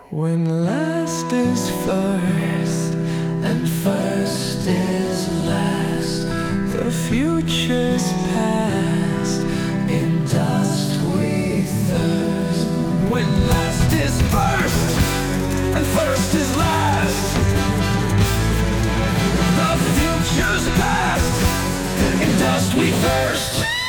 When last is first and first is last, the future's past, in dust we thirst. When last is first and first is last, the future's past, in dust we thirst.